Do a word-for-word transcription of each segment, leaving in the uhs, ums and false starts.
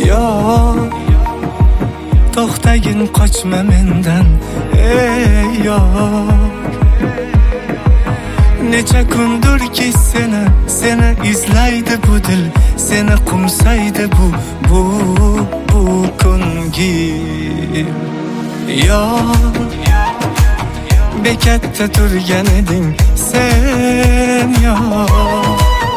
Yor, to'xtagin, qochma mendan, ey yor. Necha kundurki seni, seni izlaydi bu dil, seni qo'msaydi bu, bu, bu ko'ngil. Yor, bekatda turgan eding sen yor.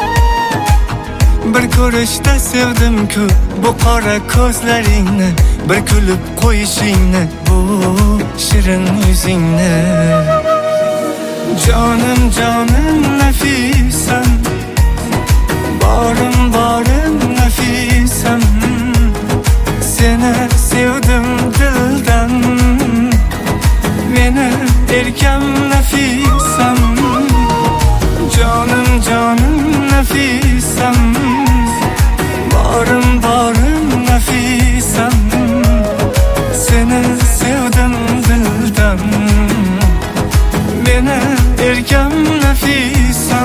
Bir ko'rishda sevdim-ku bu qora ko'zlaringni, bir kulib qo'yishingni, bu shirin yuzingni. Jonim jonim nafisam, borim borim nafisam, seni sevdim dildan, meni erkam nafisam. Jonim jonim nafisam, borim borim nafisam, seni sevdim dildan, meni erkam nafisam.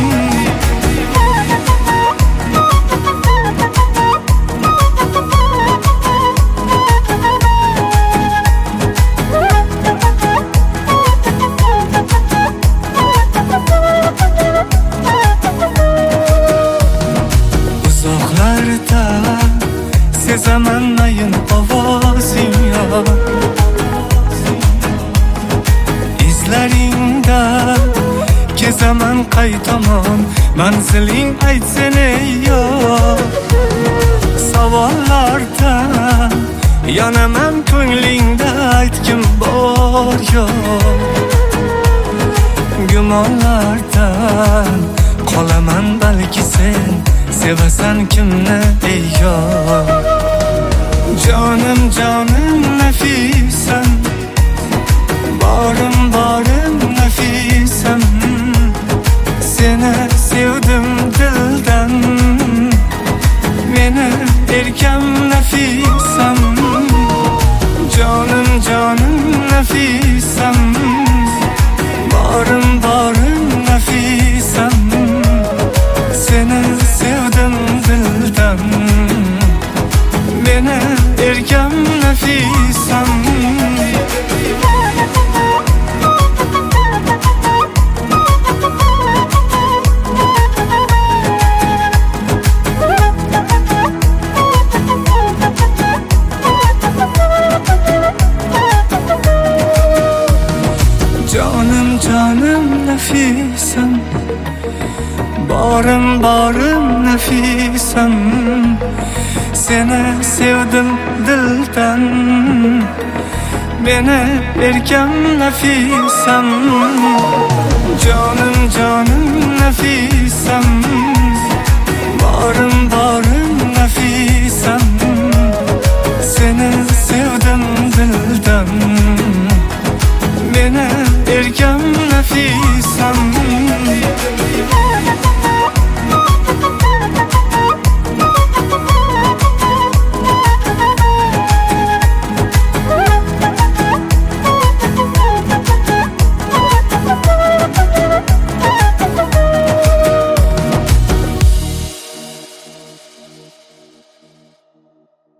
Uzoqlarda sezaman mayin ovozing yor, izlaringda kezaman qay tomon, manziling aytsene yor. Savollarda yonaman ko'nglingda, aytgim bor yor. Gumonlardan qolaman balki sen, sevasan kimni ey yor. Jonim jonim nafisam, borim borim nafisam, seni sevdim dildan, meni erkam nafisam. Jonim jonim nafisam, borim borim nafisam, seni sevdim dildan, meni erkam nafisam. Jonim jonim nafisam, borim borim nafisam, seni sevdim dildan, meni erkam nafisam. Jonim jonim nafisam, borim